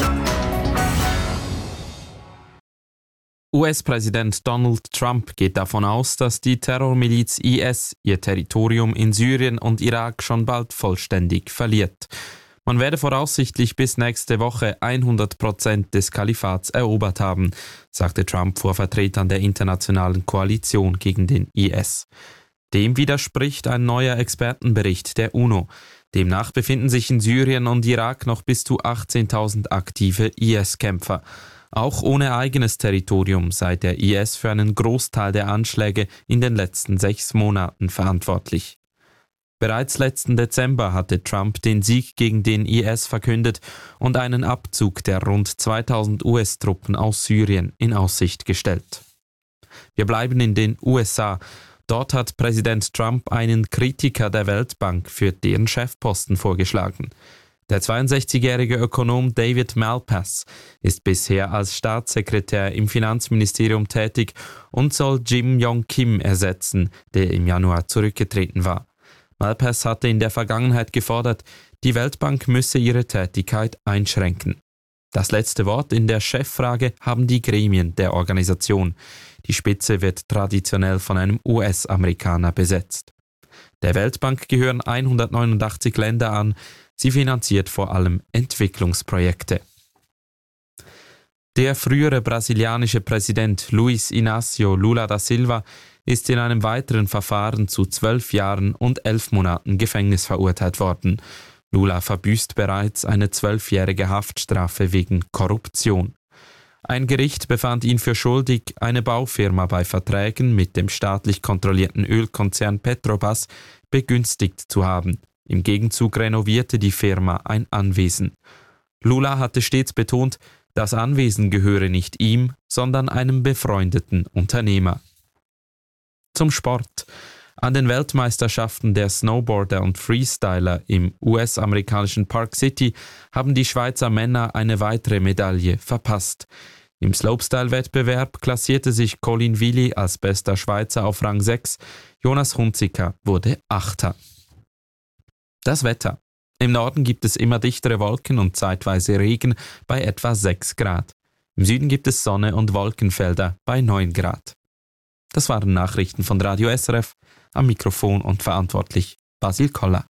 US-Präsident Donald Trump geht davon aus, dass die Terrormiliz IS ihr Territorium in Syrien und Irak schon bald vollständig verliert. Man werde voraussichtlich bis nächste Woche 100% des Kalifats erobert haben, sagte Trump vor Vertretern der internationalen Koalition gegen den IS. Dem widerspricht ein neuer Expertenbericht der UNO. Demnach befinden sich in Syrien und Irak noch bis zu 18.000 aktive IS-Kämpfer. Auch ohne eigenes Territorium sei der IS für einen Großteil der Anschläge in den letzten 6 Monaten verantwortlich. Bereits letzten Dezember hatte Trump den Sieg gegen den IS verkündet und einen Abzug der rund 2000 US-Truppen aus Syrien in Aussicht gestellt. Wir bleiben in den USA. Dort hat Präsident Trump einen Kritiker der Weltbank für deren Chefposten vorgeschlagen. Der 62-jährige Ökonom David Malpass ist bisher als Staatssekretär im Finanzministerium tätig und soll Jim Yong Kim ersetzen, der im Januar zurückgetreten war. Malpass hatte in der Vergangenheit gefordert, die Weltbank müsse ihre Tätigkeit einschränken. Das letzte Wort in der Cheffrage haben die Gremien der Organisation. Die Spitze wird traditionell von einem US-Amerikaner besetzt. Der Weltbank gehören 189 Länder an. Sie finanziert vor allem Entwicklungsprojekte. Der frühere brasilianische Präsident Luiz Inácio Lula da Silva ist in einem weiteren Verfahren zu 12 Jahren und 11 Monaten Gefängnis verurteilt worden. Lula verbüßt bereits eine 12-jährige Haftstrafe wegen Korruption. Ein Gericht befand ihn für schuldig, eine Baufirma bei Verträgen mit dem staatlich kontrollierten Ölkonzern Petrobras begünstigt zu haben. Im Gegenzug renovierte die Firma ein Anwesen. Lula hatte stets betont, das Anwesen gehöre nicht ihm, sondern einem befreundeten Unternehmer. Zum Sport. An den Weltmeisterschaften der Snowboarder und Freestyler im US-amerikanischen Park City haben die Schweizer Männer eine weitere Medaille verpasst. Im Slopestyle-Wettbewerb klassierte sich Colin Willi als bester Schweizer auf Rang 6, Jonas Hunziker wurde 8. Das Wetter. Im Norden gibt es immer dichtere Wolken und zeitweise Regen bei etwa 6 Grad. Im Süden gibt es Sonne und Wolkenfelder bei 9 Grad. Das waren Nachrichten von Radio SRF, am Mikrofon und verantwortlich Basil Koller.